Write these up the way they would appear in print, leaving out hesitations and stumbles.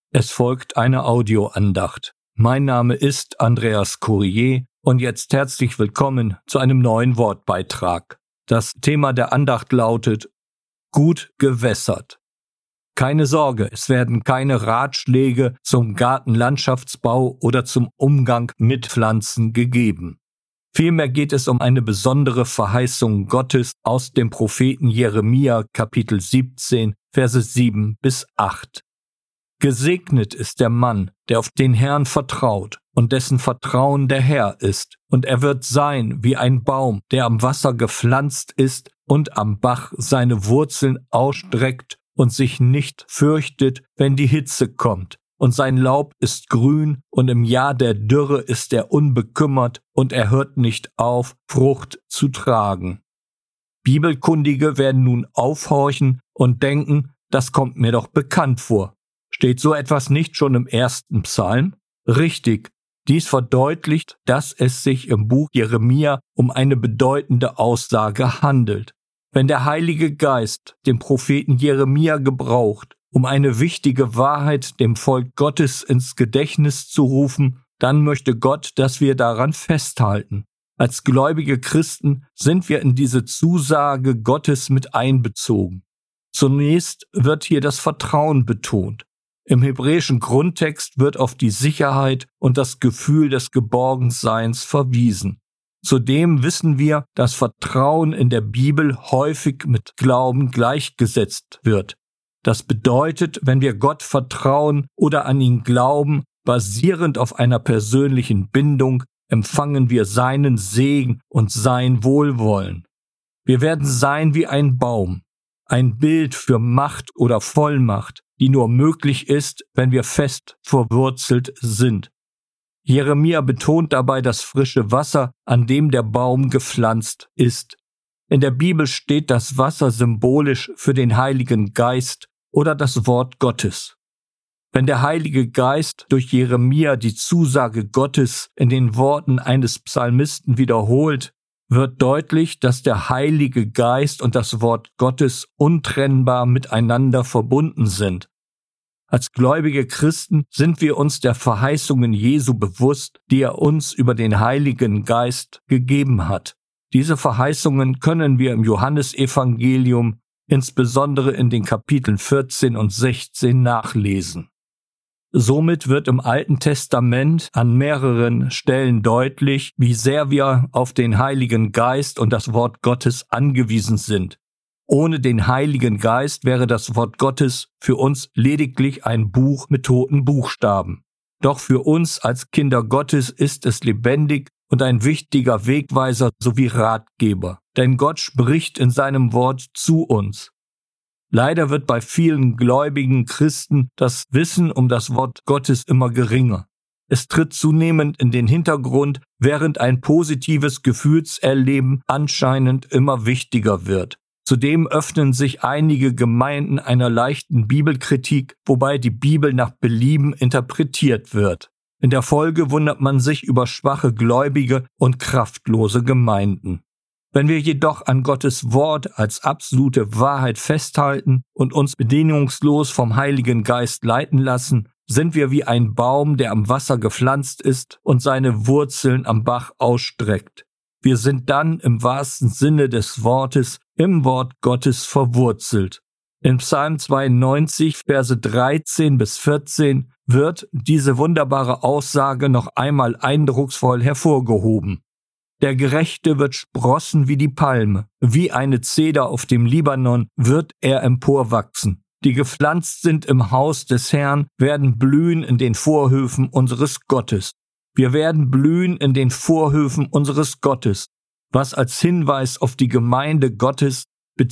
Es folgt eine Audioandacht. Mein Name ist Andreas Courier und jetzt herzlich willkommen zu einem neuen Wortbeitrag. Das Thema der Andacht lautet: Gut gewässert. Keine Sorge, es werden keine Ratschläge zum Gartenlandschaftsbau oder zum Umgang mit Pflanzen gegeben. Vielmehr geht es um eine besondere Verheißung Gottes aus dem Propheten Jeremia, Kapitel 17, Verse 7 bis 8. Gesegnet ist der Mann, der auf den Herrn vertraut und dessen Vertrauen der Herr ist, und er wird sein wie ein Baum, der am Wasser gepflanzt ist und am Bach seine Wurzeln ausstreckt und sich nicht fürchtet, wenn die Hitze kommt, und sein Laub ist grün, und im Jahr der Dürre ist er unbekümmert, und er hört nicht auf, Frucht zu tragen. Bibelkundige werden nun aufhorchen und denken, das kommt mir doch bekannt vor. Steht so etwas nicht schon im 1. Psalm? Richtig, dies verdeutlicht, dass es sich im Buch Jeremia um eine bedeutende Aussage handelt. Wenn der Heilige Geist den Propheten Jeremia gebraucht, um eine wichtige Wahrheit dem Volk Gottes ins Gedächtnis zu rufen, dann möchte Gott, dass wir daran festhalten. Als gläubige Christen sind wir in diese Zusage Gottes mit einbezogen. Zunächst wird hier das Vertrauen betont. Im hebräischen Grundtext wird auf die Sicherheit und das Gefühl des Geborgenseins verwiesen. Zudem wissen wir, dass Vertrauen in der Bibel häufig mit Glauben gleichgesetzt wird. Das bedeutet, wenn wir Gott vertrauen oder an ihn glauben, basierend auf einer persönlichen Bindung, empfangen wir seinen Segen und sein Wohlwollen. Wir werden sein wie ein Baum, ein Bild für Macht oder Vollmacht, die nur möglich ist, wenn wir fest verwurzelt sind. Jeremia betont dabei das frische Wasser, an dem der Baum gepflanzt ist. In der Bibel steht das Wasser symbolisch für den Heiligen Geist oder das Wort Gottes. Wenn der Heilige Geist durch Jeremia die Zusage Gottes in den Worten eines Psalmisten wiederholt, wird deutlich, dass der Heilige Geist und das Wort Gottes untrennbar miteinander verbunden sind. Als gläubige Christen sind wir uns der Verheißungen Jesu bewusst, die er uns über den Heiligen Geist gegeben hat. Diese Verheißungen können wir im Johannesevangelium, insbesondere in den Kapiteln 14 und 16, nachlesen. Somit wird im Alten Testament an mehreren Stellen deutlich, wie sehr wir auf den Heiligen Geist und das Wort Gottes angewiesen sind. Ohne den Heiligen Geist wäre das Wort Gottes für uns lediglich ein Buch mit toten Buchstaben. Doch für uns als Kinder Gottes ist es lebendig und ein wichtiger Wegweiser sowie Ratgeber. Denn Gott spricht in seinem Wort zu uns. Leider wird bei vielen gläubigen Christen das Wissen um das Wort Gottes immer geringer. Es tritt zunehmend in den Hintergrund, während ein positives Gefühlserleben anscheinend immer wichtiger wird. Zudem öffnen sich einige Gemeinden einer leichten Bibelkritik, wobei die Bibel nach Belieben interpretiert wird. In der Folge wundert man sich über schwache Gläubige und kraftlose Gemeinden. Wenn wir jedoch an Gottes Wort als absolute Wahrheit festhalten und uns bedingungslos vom Heiligen Geist leiten lassen, sind wir wie ein Baum, der am Wasser gepflanzt ist und seine Wurzeln am Bach ausstreckt. Wir sind dann im wahrsten Sinne des Wortes im Wort Gottes verwurzelt. In Psalm 92, Verse 13 bis 14 wird diese wunderbare Aussage noch einmal eindrucksvoll hervorgehoben. Der Gerechte wird sprossen wie die Palme, wie eine Zeder auf dem Libanon wird er emporwachsen. Die gepflanzt sind im Haus des Herrn, werden blühen in den Vorhöfen unseres Gottes. Wir werden blühen in den Vorhöfen unseres Gottes, was als Hinweis auf die Gemeinde Gottes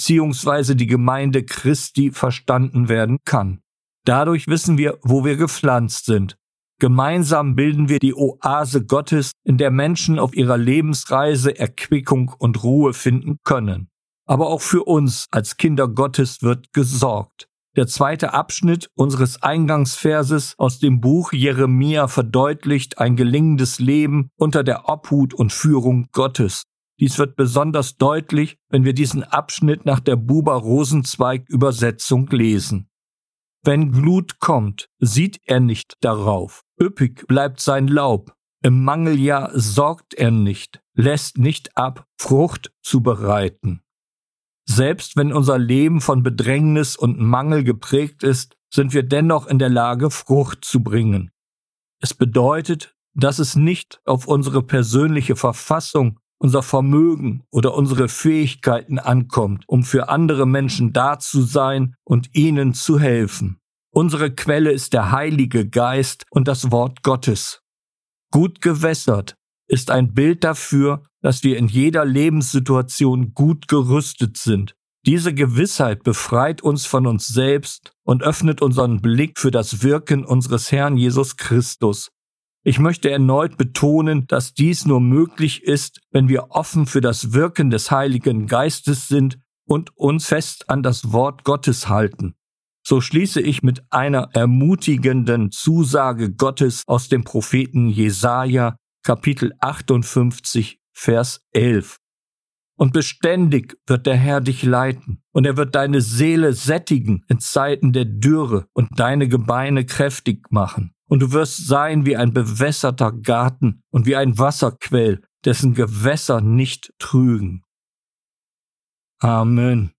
bzw. die Gemeinde Christi verstanden werden kann. Dadurch wissen wir, wo wir gepflanzt sind. Gemeinsam bilden wir die Oase Gottes, in der Menschen auf ihrer Lebensreise Erquickung und Ruhe finden können. Aber auch für uns als Kinder Gottes wird gesorgt. Der zweite Abschnitt unseres Eingangsverses aus dem Buch Jeremia verdeutlicht ein gelingendes Leben unter der Obhut und Führung Gottes. Dies wird besonders deutlich, wenn wir diesen Abschnitt nach der Buber-Rosenzweig-Übersetzung lesen. Wenn Glut kommt, sieht er nicht darauf. Üppig bleibt sein Laub. Im Mangeljahr sorgt er nicht, lässt nicht ab, Frucht zu bereiten. Selbst wenn unser Leben von Bedrängnis und Mangel geprägt ist, sind wir dennoch in der Lage, Frucht zu bringen. Es bedeutet, dass es nicht auf unsere persönliche Verfassung, unser Vermögen oder unsere Fähigkeiten ankommt, um für andere Menschen da zu sein und ihnen zu helfen. Unsere Quelle ist der Heilige Geist und das Wort Gottes. Gut gewässert ist ein Bild dafür, dass wir in jeder Lebenssituation gut gerüstet sind. Diese Gewissheit befreit uns von uns selbst und öffnet unseren Blick für das Wirken unseres Herrn Jesus Christus. Ich möchte erneut betonen, dass dies nur möglich ist, wenn wir offen für das Wirken des Heiligen Geistes sind und uns fest an das Wort Gottes halten. So schließe ich mit einer ermutigenden Zusage Gottes aus dem Propheten Jesaja, Kapitel 58, Vers 11. Und beständig wird der Herr dich leiten, und er wird deine Seele sättigen in Zeiten der Dürre und deine Gebeine kräftig machen. Und du wirst sein wie ein bewässerter Garten und wie ein Wasserquell, dessen Gewässer nicht trügen. Amen.